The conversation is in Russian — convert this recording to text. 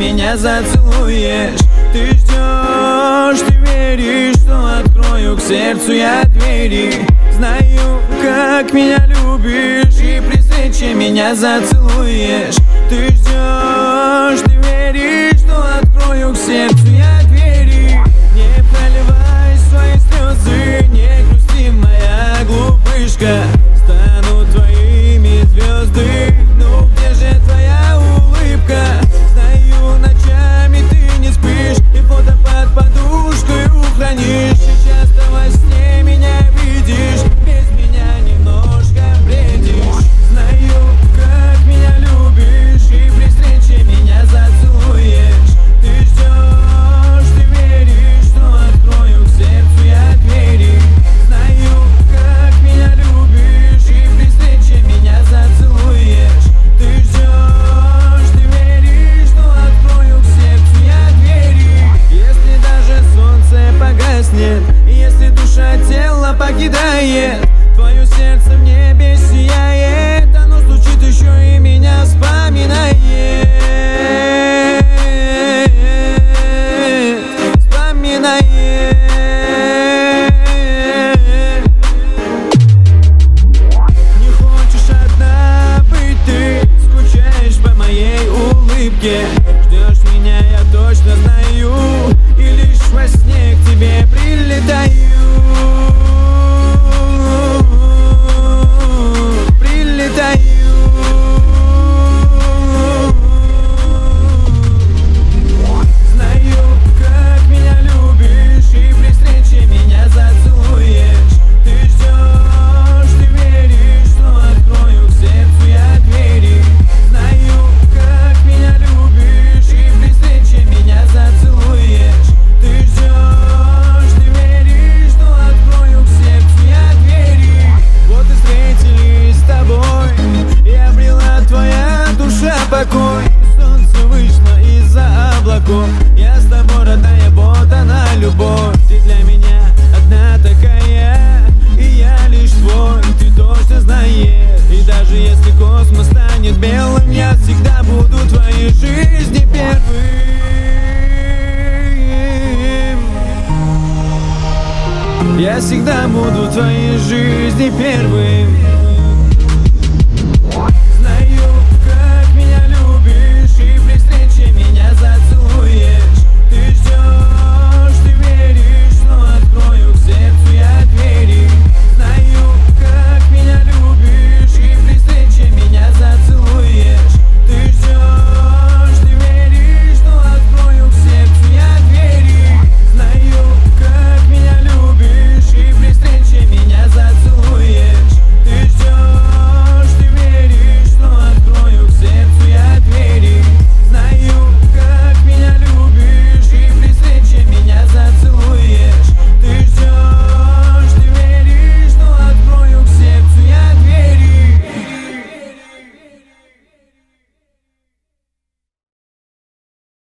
меня зацелуешь. Ты ждешь, ты веришь, что открою к сердцу я двери. Знаю, как меня любишь, и при встрече меня зацелуешь. Ты ждешь, ты веришь, что открою к сердцу я двери. Не проливай свои слезы, не грусти, моя глупышка. Станут твоими звезды, ну где же твоя улыбка? Знаю, ночами ты не спишь, и фото под подушкой хранишь. И часто во сне меня видишь, без меня немножко бредишь. Знаю, как меня любишь, и при встрече меня зацелуешь. Ты ждешь, ты веришь, что открою к сердцу я двери. Знаю, как меня любишь, и при встрече меня зацелуешь. Ты ждешь, ты веришь, что открою к сердцу я двери. Если даже солнце погаснет, если душа тело покидает, твое сердце в небе сияет, оно стучит еще и меня вспоминает. Не хочешь одна быть ты, скучаешь по моей улыбке. Ждешь меня, я точно знаю, и лишь во сне к тебе прилетаю. Знаю, как меня любишь, и при встрече меня зацелуешь. Ты ждешь, ты веришь, что открою к сердцу я двери. Знаю, как меня любишь, и при встрече меня зацелуешь. Ты ждешь, ты веришь, что открою к сердцу я двери. Вот и встретились с тобой, и обрела твоя душа покой. Солнце вышло из-за облаков, я с тобой, родная, вот она любовь. Ты для меня одна такая, и я лишь твой, ты точно знаешь. И даже если космос станет белым, я всегда буду в твоей жизни первым. Я всегда буду в твоей жизни первым.